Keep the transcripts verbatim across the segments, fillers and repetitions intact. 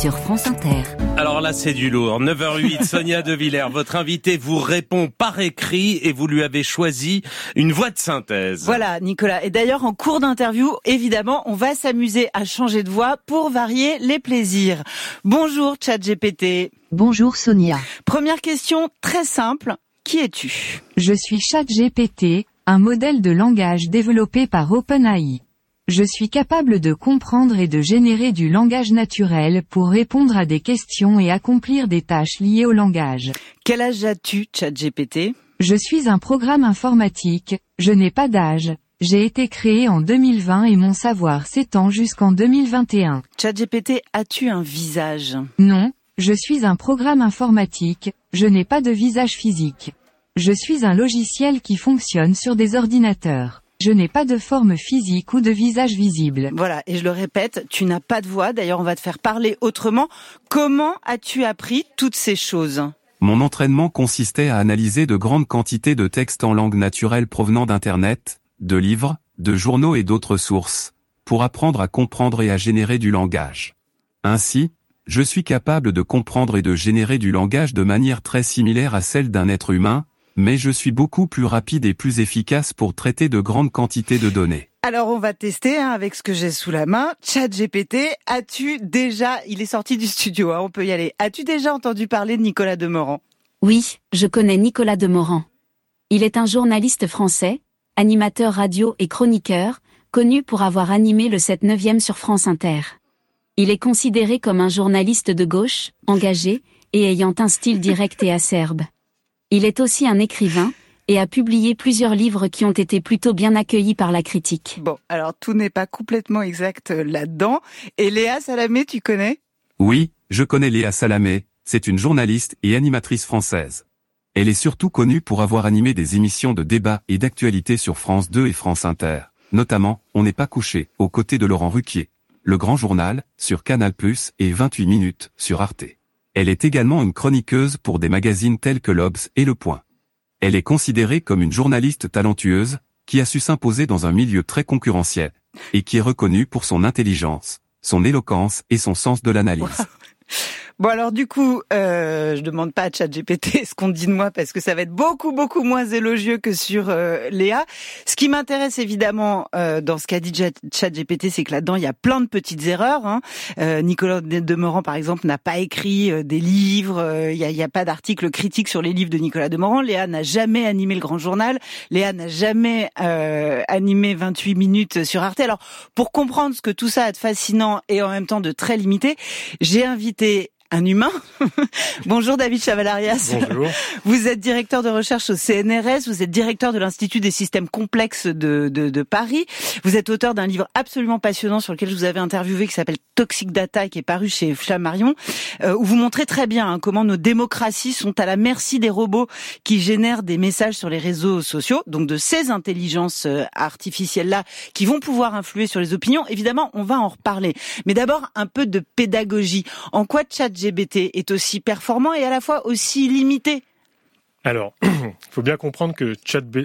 sur France Inter. Alors là, c'est du lourd. neuf heures huit, Sonia De Villers, votre invitée vous répond par écrit et vous lui avez choisi une voix de synthèse. Voilà, Nicolas. Et d'ailleurs, en cours d'interview, évidemment, on va s'amuser à changer de voix pour varier les plaisirs. Bonjour, ChatGPT. Bonjour, Sonia. Première question très simple. Qui es-tu ? Je suis ChatGPT, un modèle de langage développé par OpenAI. Je suis capable de comprendre et de générer du langage naturel pour répondre à des questions et accomplir des tâches liées au langage. Quel âge as-tu, ChatGPT ? Je suis un programme informatique, je n'ai pas d'âge. J'ai été créé en deux mille vingt et mon savoir s'étend jusqu'en deux mille vingt et un. ChatGPT, as-tu un visage ? Non, je suis un programme informatique, je n'ai pas de visage physique. Je suis un logiciel qui fonctionne sur des ordinateurs. Je n'ai pas de forme physique ou de visage visible. Voilà, et je le répète, tu n'as pas de voix, d'ailleurs on va te faire parler autrement. Comment as-tu appris toutes ces choses ? Mon entraînement consistait à analyser de grandes quantités de textes en langue naturelle provenant d'Internet, de livres, de journaux et d'autres sources, pour apprendre à comprendre et à générer du langage. Ainsi, je suis capable de comprendre et de générer du langage de manière très similaire à celle d'un être humain, mais je suis beaucoup plus rapide et plus efficace pour traiter de grandes quantités de données. Alors on va tester hein, avec ce que j'ai sous la main. ChatGPT, as-tu déjà, il est sorti du studio, hein, on peut y aller. As-tu déjà entendu parler de Nicolas Demorand ? Oui, je connais Nicolas Demorand. Il est un journaliste français, animateur radio et chroniqueur, connu pour avoir animé le sept neuvième sur France Inter. Il est considéré comme un journaliste de gauche, engagé, et ayant un style direct et acerbe. Il est aussi un écrivain, et a publié plusieurs livres qui ont été plutôt bien accueillis par la critique. Bon, alors tout n'est pas complètement exact là-dedans. Et Léa Salamé, tu connais ? Oui, je connais Léa Salamé, c'est une journaliste et animatrice française. Elle est surtout connue pour avoir animé des émissions de débat et d'actualité sur France deux et France Inter, notamment « On n'est pas couché » aux côtés de Laurent Ruquier, Le Grand Journal, sur Canal plus, et vingt-huit minutes, sur Arte. Elle est également une chroniqueuse pour des magazines tels que l'Obs et Le Point. Elle est considérée comme une journaliste talentueuse, qui a su s'imposer dans un milieu très concurrentiel, et qui est reconnue pour son intelligence, son éloquence et son sens de l'analyse. Bon alors du coup, euh, je demande pas à ChatGPT ce qu'on dit de moi parce que ça va être beaucoup beaucoup moins élogieux que sur euh, Léa. Ce qui m'intéresse évidemment euh, dans ce qu'a dit ChatGPT, c'est que là-dedans il y a plein de petites erreurs. Hein. Euh, Nicolas Demorand par exemple n'a pas écrit euh, des livres. Euh, il y a, il y a pas d'article critique sur les livres de Nicolas Demorand. Léa n'a jamais animé Le Grand Journal. Léa n'a jamais euh, animé vingt-huit minutes sur Arte. Alors pour comprendre ce que tout ça a de fascinant et en même temps de très limité, j'ai invité un humain. Bonjour David Chavalarias. Bonjour. Vous êtes directeur de recherche au C N R S, vous êtes directeur de l'Institut des systèmes complexes de, de, de Paris. Vous êtes auteur d'un livre absolument passionnant sur lequel je vous avez interviewé qui s'appelle Toxic Data, qui est paru chez Flammarion, euh, où vous montrez très bien hein, comment nos démocraties sont à la merci des robots qui génèrent des messages sur les réseaux sociaux, donc de ces intelligences euh, artificielles-là qui vont pouvoir influer sur les opinions. Évidemment, on va en reparler. Mais d'abord, un peu de pédagogie. En quoi ChatGPT est aussi performant et à la fois aussi limité? Alors, il faut bien comprendre que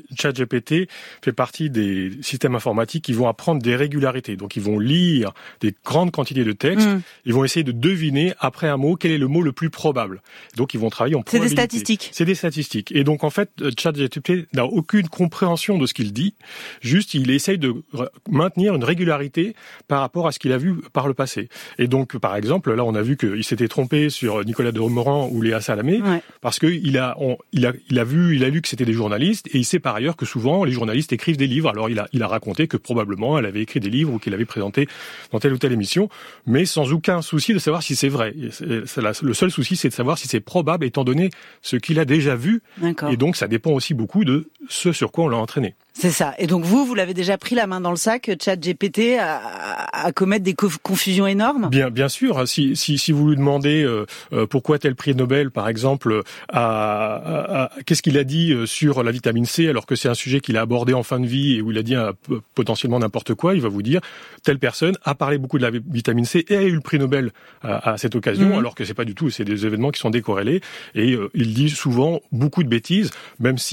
ChatGPT fait partie des systèmes informatiques qui vont apprendre des régularités. Donc, ils vont lire des grandes quantités de textes. Mmh. Ils vont essayer de deviner, après un mot, quel est le mot le plus probable. Donc, ils vont travailler en probabilité. C'est des statistiques. C'est des statistiques. Et donc, en fait, ChatGPT n'a aucune compréhension de ce qu'il dit. Juste, il essaye de maintenir une régularité par rapport à ce qu'il a vu par le passé. Et donc, par exemple, là, on a vu qu'il s'était trompé sur Nicolas Demorand ou Léa Salamé, ouais. parce qu'il a, on, il a Il a vu, il a lu que c'était des journalistes et il sait par ailleurs que souvent les journalistes écrivent des livres. Alors il a, il a raconté que probablement elle avait écrit des livres ou qu'il avait présenté dans telle ou telle émission, mais sans aucun souci de savoir si c'est vrai. C'est la, le seul souci, c'est de savoir si c'est probable étant donné ce qu'il a déjà vu. D'accord. Et donc ça dépend aussi beaucoup de ce sur quoi on l'a entraîné. C'est ça. Et donc vous, vous l'avez déjà pris la main dans le sac, ChatGPT, à, à commettre des confusions énormes? Bien, bien sûr. Si, si, si vous lui demandez euh, euh, pourquoi tel prix Nobel, par exemple, a, a, a, qu'est-ce qu'il a dit sur la vitamine C, alors que c'est un sujet qu'il a abordé en fin de vie et où il a dit euh, potentiellement n'importe quoi, il va vous dire telle personne a parlé beaucoup de la vitamine C et a eu le prix Nobel à, à cette occasion, mmh. alors que c'est pas du tout. C'est des événements qui sont décorrélés et euh, il dit souvent beaucoup de bêtises, même si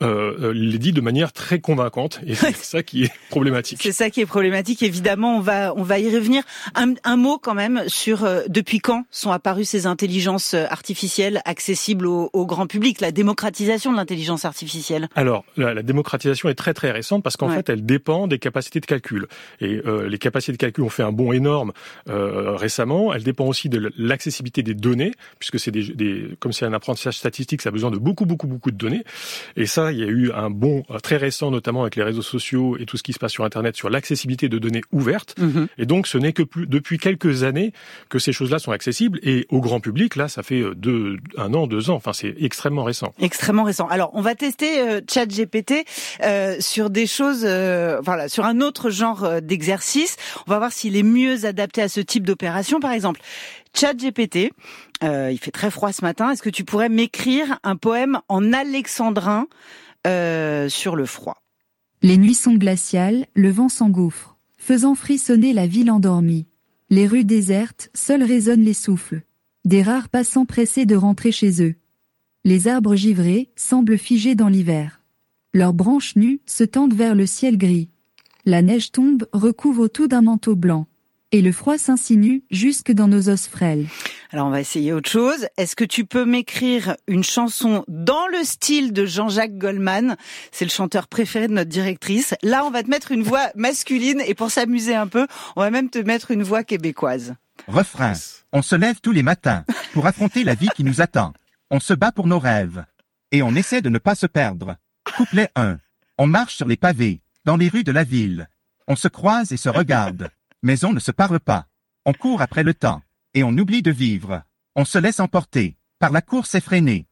euh, les dit de manière très convaincante, et c'est ça qui est problématique. C'est ça qui est problématique. Évidemment, on va on va y revenir. Un, un mot quand même sur euh, depuis quand sont apparues ces intelligences artificielles accessibles au, au grand public, la démocratisation de l'intelligence artificielle. Alors, la, la démocratisation est très très récente parce qu'en ouais. fait, elle dépend des capacités de calcul. Et euh, les capacités de calcul ont fait un bond énorme euh, récemment. Elle dépend aussi de l'accessibilité des données, puisque c'est des, des comme c'est un apprentissage statistique, ça a besoin de beaucoup beaucoup beaucoup de données. Et ça, il y a eu un bond très récent, notamment avec les réseaux sociaux et tout ce qui se passe sur Internet, sur l'accessibilité de données ouvertes. Mmh. Et donc, ce n'est que plus, depuis quelques années que ces choses-là sont accessibles. Et au grand public, là, ça fait deux, un an, deux ans. Enfin, c'est extrêmement récent. Extrêmement récent. Alors, on va tester euh, ChatGPT euh, sur des choses, euh, voilà, sur un autre genre euh, d'exercice. On va voir s'il est mieux adapté à ce type d'opération. Par exemple, ChatGPT, euh, il fait très froid ce matin. Est-ce que tu pourrais m'écrire un poème en alexandrin euh, sur le froid? Les nuits sont glaciales, le vent s'engouffre, faisant frissonner la ville endormie. Les rues désertes, seuls résonnent les souffles. Des rares passants pressés de rentrer chez eux. Les arbres givrés semblent figés dans l'hiver. Leurs branches nues se tendent vers le ciel gris. La neige tombe, recouvre tout d'un manteau blanc. Et le froid s'insinue jusque dans nos os frêles. Alors on va essayer autre chose. Est-ce que tu peux m'écrire une chanson dans le style de Jean-Jacques Goldman? C'est le chanteur préféré de notre directrice. Là, on va te mettre une voix masculine et pour s'amuser un peu, on va même te mettre une voix québécoise. Refrain. On se lève tous les matins pour affronter la vie qui nous attend. On se bat pour nos rêves et on essaie de ne pas se perdre. Couplet un. On marche sur les pavés, dans les rues de la ville. On se croise et se regarde. Mais on ne se parle pas. On court après le temps, et on oublie de vivre. On se laisse emporter par la course effrénée.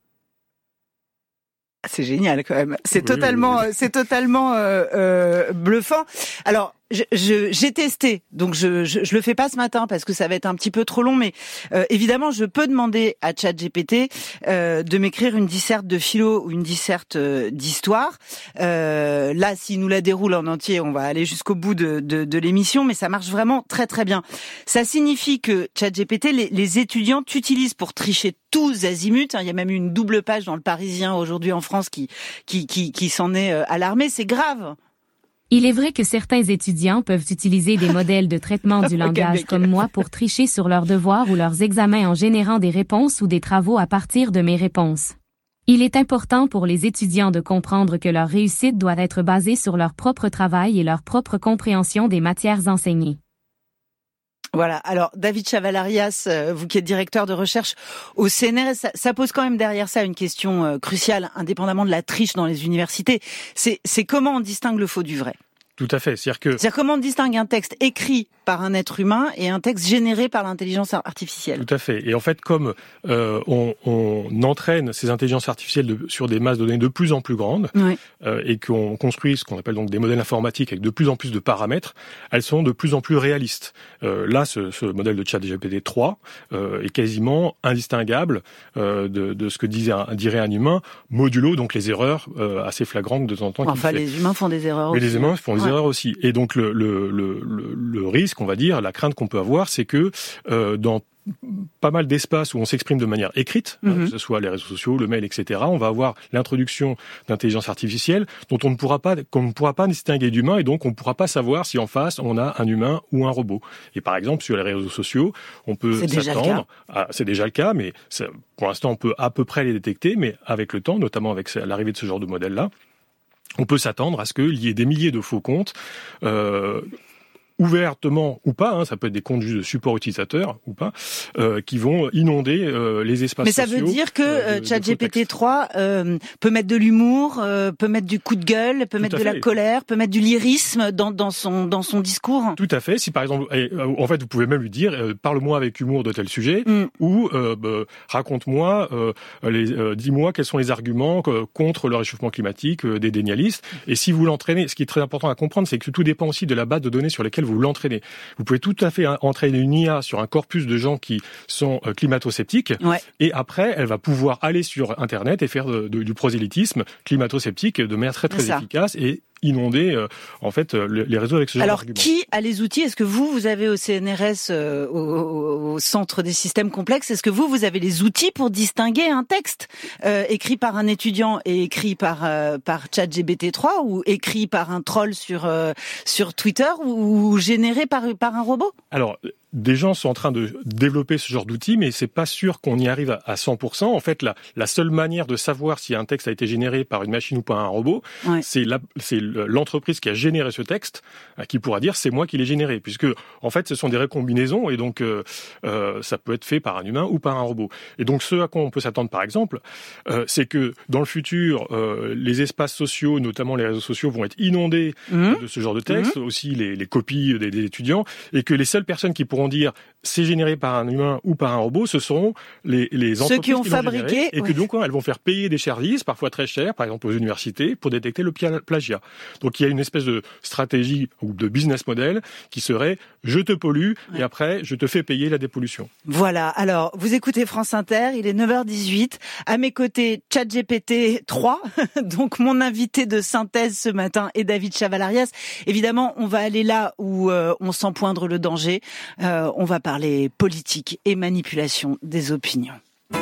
C'est génial quand même. C'est oui, totalement, oui, oui. c'est totalement euh, euh, bluffant. Alors, je, je, j'ai testé, donc je, je, je le fais pas ce matin parce que ça va être un petit peu trop long, mais euh, évidemment, je peux demander à ChatGPT euh, de m'écrire une disserte de philo ou une disserte euh, d'histoire. Euh, là, s'il nous la déroule en entier, on va aller jusqu'au bout de, de, de l'émission, mais ça marche vraiment très très bien. Ça signifie que ChatGPT, les, les étudiants t'utilisent pour tricher tous azimuts. Il y a même eu une double page dans Le Parisien aujourd'hui en France qui qui qui, qui s'en est alarmé. C'est grave. Il est vrai que certains étudiants peuvent utiliser des modèles de traitement du langage comme moi pour tricher sur leurs devoirs ou leurs examens en générant des réponses ou des travaux à partir de mes réponses. Il est important pour les étudiants de comprendre que leur réussite doit être basée sur leur propre travail et leur propre compréhension des matières enseignées. Voilà. Alors, David Chavalarias, vous qui êtes directeur de recherche au C N R S, ça, ça pose quand même derrière ça une question euh, cruciale, indépendamment de la triche dans les universités. C'est, c'est comment on distingue le faux du vrai. Tout à fait. C'est-à-dire que... C'est-à-dire comment on distingue un texte écrit par un être humain et un texte généré par l'intelligence artificielle. Tout à fait. Et en fait, comme euh, on, on entraîne ces intelligences artificielles de, sur des masses de données de plus en plus grandes, oui. euh, et qu'on construit ce qu'on appelle donc des modèles informatiques avec de plus en plus de paramètres, elles sont de plus en plus réalistes. Euh, là, ce, ce modèle de ChatGPT trois euh, est quasiment indistinguable euh, de, de ce que disait un, dirait un humain, modulo donc les erreurs euh, assez flagrantes de temps en temps. Enfin, les humains font des erreurs Mais aussi. les humains font des ouais. erreurs aussi. Et donc le, le, le, le, le risque, on va dire, la crainte qu'on peut avoir, c'est que euh, dans pas mal d'espaces où on s'exprime de manière écrite, mm-hmm. hein, que ce soit les réseaux sociaux, le mail, et cetera, on va avoir l'introduction d'intelligence artificielle dont on ne pourra pas, qu'on ne pourra pas distinguer d'humain, et donc on ne pourra pas savoir si en face on a un humain ou un robot. Et par exemple, sur les réseaux sociaux, on peut c'est s'attendre, à, c'est déjà le cas, mais ça, pour l'instant on peut à peu près les détecter, mais avec le temps, notamment avec l'arrivée de ce genre de modèle-là, on peut s'attendre à ce qu'il y ait des milliers de faux comptes, euh, ouvertement ou pas, hein, ça peut être des comptes juste de support utilisateur ou pas, euh, qui vont inonder euh, les espaces sociaux. Mais ça sociaux, veut dire que euh, ChatGPT trois euh, peut mettre de l'humour, euh, peut mettre du coup de gueule, peut Tout mettre de fait. la colère, peut mettre du lyrisme dans, dans son dans son discours. Tout à fait. Si par exemple, et, euh, en fait, vous pouvez même lui dire, euh, parle-moi avec humour de tel sujet, mm. ou euh, bah, raconte-moi, euh, les, euh, dis-moi quels sont les arguments euh, contre le réchauffement climatique euh, des dénialistes. Et si vous l'entraînez, ce qui est très important à comprendre, c'est que tout dépend aussi de la base de données sur laquelle vous l'entraînez. Vous pouvez tout à fait entraîner une I A sur un corpus de gens qui sont climato-sceptiques, ouais. et après, elle va pouvoir aller sur Internet et faire de, de, du prosélytisme climato-sceptique de manière très très efficace et inonder euh, en fait euh, les réseaux avec ce genre Alors, d'arguments. qui a les outils? Est-ce que vous, vous avez au C N R S, euh, au, au, au Centre des systèmes complexes, est-ce que vous, vous avez les outils pour distinguer un texte euh, écrit par un étudiant et écrit par euh, par ChatGPT trois ou écrit par un troll sur euh, sur Twitter ou, ou généré par par un robot? Alors, des gens sont en train de développer ce genre d'outils, mais c'est pas sûr qu'on y arrive à cent pour cent. En fait, la, la seule manière de savoir si un texte a été généré par une machine ou par un robot, ouais. c'est, la, c'est l'entreprise qui a généré ce texte qui pourra dire c'est moi qui l'ai généré, puisque en fait, ce sont des récombinaisons et donc euh, euh, ça peut être fait par un humain ou par un robot. Et donc, ce à quoi on peut s'attendre, par exemple, euh, c'est que dans le futur, euh, les espaces sociaux, notamment les réseaux sociaux, vont être inondés mmh. de ce genre de texte, mmh. aussi les, les copies des, des étudiants, et que les seules personnes qui pourront dire c'est généré par un humain ou par un robot, ce seront les, les entreprises Ceux qui ont qui fabriqué, généré, et ouais. que donc elles vont faire payer des services, parfois très chers, par exemple aux universités, pour détecter le plagiat. Donc il y a une espèce de stratégie ou de business model qui serait je te pollue ouais. et après je te fais payer la dépollution. Voilà, alors vous écoutez France Inter, il est neuf heures dix-huit, à mes côtés ChatGPT trois, donc mon invité de synthèse ce matin est David Chavalarias. Évidemment, on va aller là où euh, on sent poindre le danger, euh, on va parler politique et manipulation des opinions.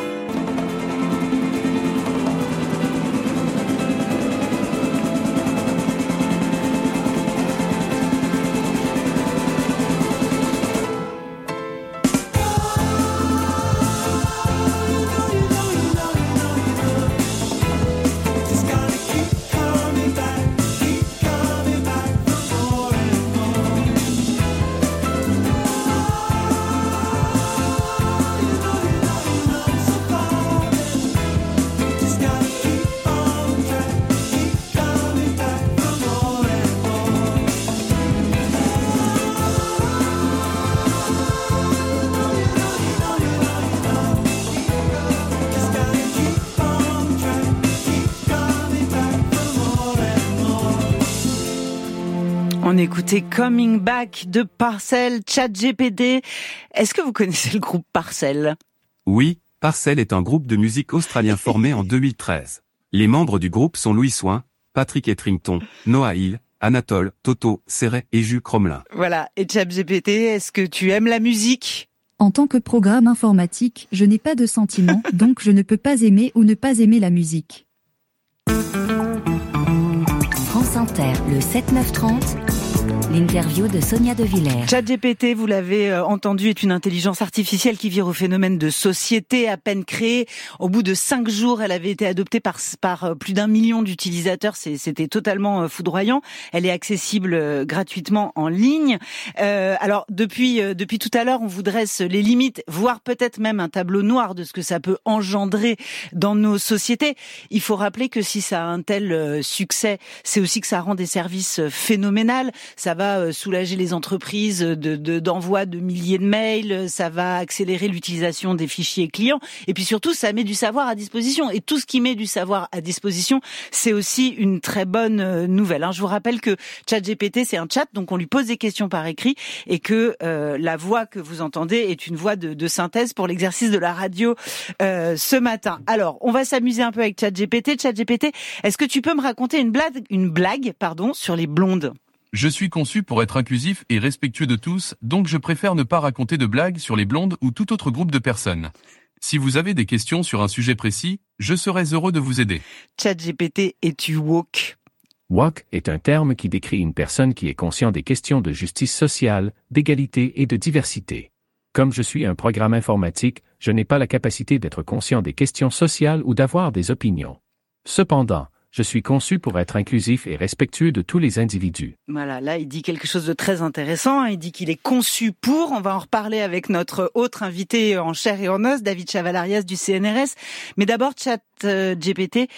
On écoutait Coming Back de Parcel, ChatGPT. Est-ce que vous connaissez le groupe Parcel? Oui, Parcel est un groupe de musique australien formé en deux mille treize. Les membres du groupe sont Louis Soin, Patrick Etherington, Noah Hill, Anatole, Toto, Serret et Jus Cromelin. Voilà, et ChatGPT, est-ce que tu aimes la musique? En tant que programme informatique, je n'ai pas de sentiment, donc je ne peux pas aimer ou ne pas aimer la musique. France Inter, le sept neuf trente. L'interview de Sonia De Villers. ChatGPT, vous l'avez entendu, est une intelligence artificielle qui vire au phénomène de société à peine créée. Au bout de cinq jours, elle avait été adoptée par, par plus d'un million d'utilisateurs. C'était totalement foudroyant. Elle est accessible gratuitement en ligne. Euh, alors, depuis, depuis tout à l'heure, on vous dresse les limites, voire peut-être même un tableau noir de ce que ça peut engendrer dans nos sociétés. Il faut rappeler que si ça a un tel succès, c'est aussi que ça rend des services phénoménaux. Ça va soulager les entreprises de, de, d'envoi de milliers de mails, ça va accélérer l'utilisation des fichiers clients, et puis surtout, ça met du savoir à disposition. Et tout ce qui met du savoir à disposition, c'est aussi une très bonne nouvelle. Je vous rappelle que ChatGPT, c'est un chat, donc on lui pose des questions par écrit, et que euh, la voix que vous entendez est une voix de, de synthèse pour l'exercice de la radio euh, ce matin. Alors, on va s'amuser un peu avec ChatGPT. ChatGPT, est-ce que tu peux me raconter une blague, une blague, pardon, sur les blondes ? Je suis conçu pour être inclusif et respectueux de tous, donc je préfère ne pas raconter de blagues sur les blondes ou tout autre groupe de personnes. Si vous avez des questions sur un sujet précis, je serais heureux de vous aider. ChatGPT, es-tu woke ? Woke est un terme qui décrit une personne qui est conscient des questions de justice sociale, d'égalité et de diversité. Comme je suis un programme informatique, je n'ai pas la capacité d'être conscient des questions sociales ou d'avoir des opinions. Cependant, je suis conçu pour être inclusif et respectueux de tous les individus. Voilà, là, il dit quelque chose de très intéressant. Il dit qu'il est conçu pour. On va en reparler avec notre autre invité en chair et en os, David Chavalarias du C N R S. Mais d'abord, ChatGPT,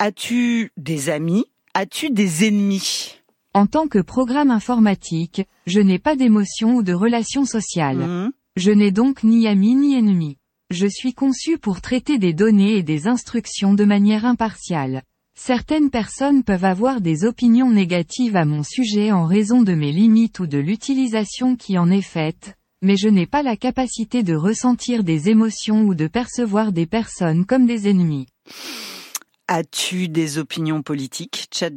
as-tu des amis? As-tu des ennemis? En tant que programme informatique, je n'ai pas d'émotions ou de relations sociales. Mmh. Je n'ai donc ni amis ni ennemis. Je suis conçu pour traiter des données et des instructions de manière impartiale. Certaines personnes peuvent avoir des opinions négatives à mon sujet en raison de mes limites ou de l'utilisation qui en est faite, mais je n'ai pas la capacité de ressentir des émotions ou de percevoir des personnes comme des ennemis. As-tu des opinions politiques, ChatGPT ?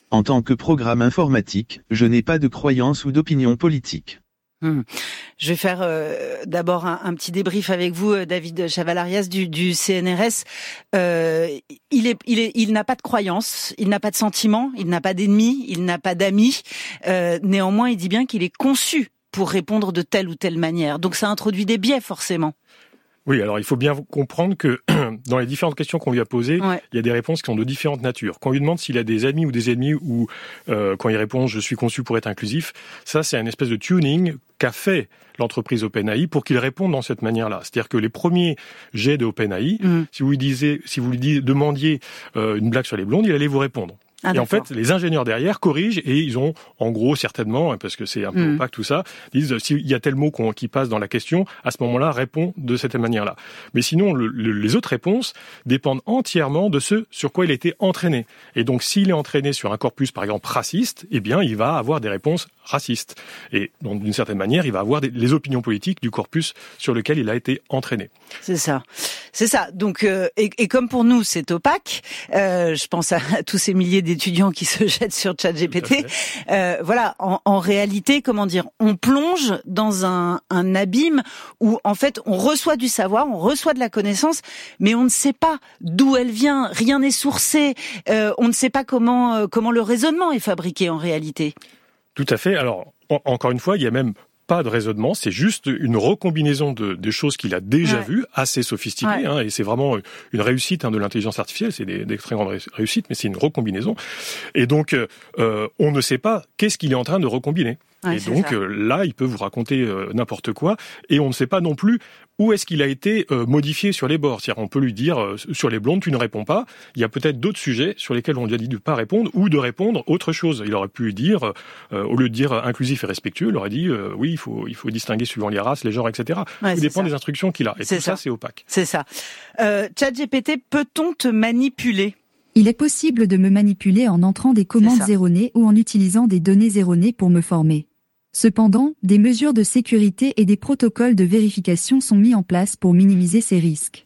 En tant que programme informatique, je n'ai pas de croyance ou d'opinion politique. Hum. Je vais faire euh, d'abord un, un petit débrief avec vous, euh, David Chavalarias du, du C N R S. Euh, il est, il est, il n'a pas de croyance, il n'a pas de sentiment, il n'a pas d'ennemis, il n'a pas d'amis. Euh, néanmoins, il dit bien qu'il est conçu pour répondre de telle ou telle manière. Donc, ça introduit des biais, forcément. Oui, alors il faut bien comprendre que dans les différentes questions qu'on lui a posées, ouais. il y a des réponses qui sont de différentes natures. Quand on lui demande s'il a des amis ou des ennemis, ou euh, quand il répond « je suis conçu pour être inclusif », ça c'est une espèce de tuning qu'a fait l'entreprise OpenAI pour qu'il réponde dans cette manière-là. C'est-à-dire que les premiers jets de OpenAI, mmh. si vous lui disiez, si vous lui disiez, demandiez euh, une blague sur les blondes, il allait vous répondre. Ah, et en fait, les ingénieurs derrière corrigent et ils ont, en gros, certainement, parce que c'est un peu mmh. opaque tout ça, disent s'il y a tel mot qu'on, qui passe dans la question, à ce moment-là, répond de cette manière-là. Mais sinon, le, le, les autres réponses dépendent entièrement de ce sur quoi il a été entraîné. Et donc, s'il est entraîné sur un corpus, par exemple, raciste, eh bien, il va avoir des réponses racistes. Et donc, d'une certaine manière, il va avoir des, les opinions politiques du corpus sur lequel il a été entraîné. C'est ça. C'est ça. Donc, euh, et, et comme pour nous, c'est opaque, euh, je pense à, à tous ces milliers d'étudiants qui se jettent sur ChatGPT. Euh, voilà, en, en réalité, comment dire, on plonge dans un, un abîme où, en fait, on reçoit du savoir, on reçoit de la connaissance, mais on ne sait pas d'où elle vient, rien n'est sourcé, euh, on ne sait pas comment, euh, comment le raisonnement est fabriqué en réalité. Tout à fait. Alors, en, encore une fois, il y a même pas de raisonnement, c'est juste une recombinaison de, des choses qu'il a déjà ouais. vues, assez sophistiquées, ouais. hein, et c'est vraiment une réussite hein, de l'intelligence artificielle, c'est des, des très grandes réussites, mais c'est une recombinaison. Et donc, euh, on ne sait pas qu'est-ce qu'il est en train de recombiner. Ouais, et donc euh, là, il peut vous raconter euh, n'importe quoi, et on ne sait pas non plus où est-ce qu'il a été euh, modifié sur les bords. C'est-à-dire, on peut lui dire, euh, sur les blondes, tu ne réponds pas. Il y a peut-être d'autres sujets sur lesquels on lui a dit de ne pas répondre, ou de répondre autre chose. Il aurait pu dire, euh, au lieu de dire inclusif et respectueux, il aurait dit, euh, oui, il faut, il faut distinguer suivant les races, les genres, et cetera. Ouais, tout dépend ça. Des instructions qu'il a. Et c'est tout ça, ça c'est opaque. C'est ça. Euh, ChatGPT, peut-on te manipuler ? Il est possible de me manipuler en entrant des commandes erronées ou en utilisant des données erronées pour me former. Cependant, des mesures de sécurité et des protocoles de vérification sont mis en place pour minimiser ces risques.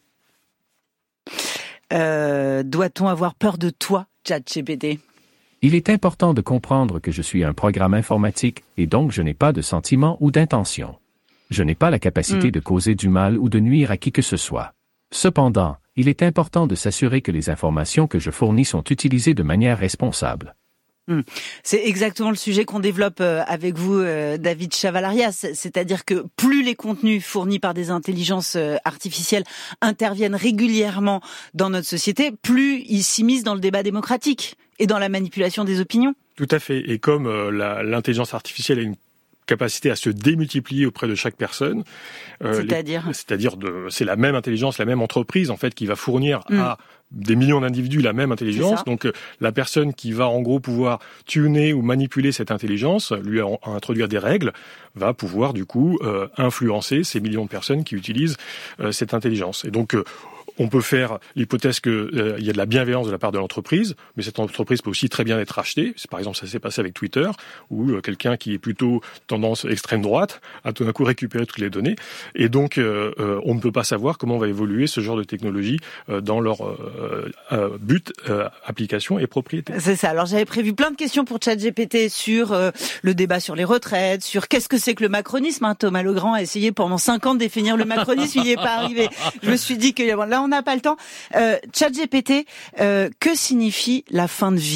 Euh, doit-on avoir peur de toi, ChatGPT ? Il est important de comprendre que je suis un programme informatique et donc je n'ai pas de sentiments ou d'intention. Je n'ai pas la capacité mmh. de causer du mal ou de nuire à qui que ce soit. Cependant, il est important de s'assurer que les informations que je fournis sont utilisées de manière responsable. C'est exactement le sujet qu'on développe avec vous, David Chavalarias. C'est-à-dire que plus les contenus fournis par des intelligences artificielles interviennent régulièrement dans notre société, plus ils s'immiscent dans le débat démocratique et dans la manipulation des opinions. Tout à fait. Et comme euh, la, l'intelligence artificielle a une capacité à se démultiplier auprès de chaque personne. Euh, c'est-à-dire les, C'est-à-dire, de, c'est la même intelligence, la même entreprise, en fait, qui va fournir mmh. à des millions d'individus la même intelligence. Donc, euh, la personne qui va, en gros, pouvoir tuner ou manipuler cette intelligence, lui en, introduire des règles, va pouvoir, du coup, euh, influencer ces millions de personnes qui utilisent euh, cette intelligence. Et donc, euh, on peut faire l'hypothèse qu'il euh, y a de la bienveillance de la part de l'entreprise, mais cette entreprise peut aussi très bien être rachetée. Par exemple, ça s'est passé avec Twitter, où euh, quelqu'un qui est plutôt tendance extrême droite a tout d'un coup récupéré toutes les données. Et donc, euh, euh, on ne peut pas savoir comment va évoluer ce genre de technologie euh, dans leur euh, euh, but, euh, application et propriété. C'est ça. Alors, j'avais prévu plein de questions pour ChatGPT sur euh, le débat sur les retraites, sur qu'est-ce que c'est que le macronisme. Hein, Thomas Legrand a essayé pendant cinq ans de définir le macronisme, il n'y est pas arrivé. Je me suis dit que là, on n'a pas le temps. Euh, ChatGPT, euh, que signifie la fin de vie ?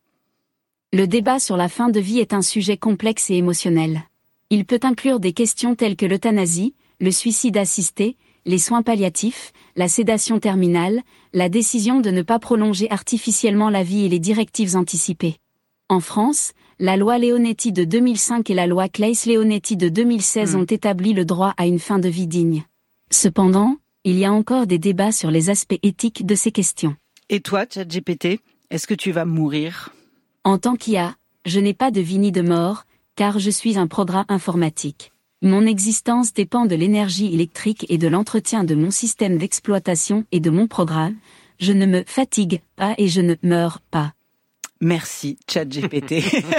Le débat sur la fin de vie est un sujet complexe et émotionnel. Il peut inclure des questions telles que l'euthanasie, le suicide assisté, les soins palliatifs, la sédation terminale, la décision de ne pas prolonger artificiellement la vie et les directives anticipées. En France, la loi Leonetti de deux mille cinq et la loi Claeys-Leonetti de deux mille seize mmh. ont établi le droit à une fin de vie digne. Cependant, il y a encore des débats sur les aspects éthiques de ces questions. Et toi, ChatGPT, est-ce que tu vas mourir ? En tant qu'I A, je n'ai pas de vie ni de mort, car je suis un programme informatique. Mon existence dépend de l'énergie électrique et de l'entretien de mon système d'exploitation et de mon programme. Je ne me fatigue pas et je ne meurs pas. Merci, ChatGPT.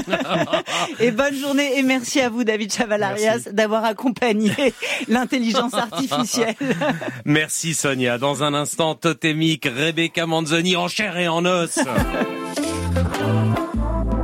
Et bonne journée et merci à vous, David Chavalarias, merci. D'avoir accompagné l'intelligence artificielle. Merci, Sonia. Dans un instant, Totémique, Rebecca Manzoni en chair et en os.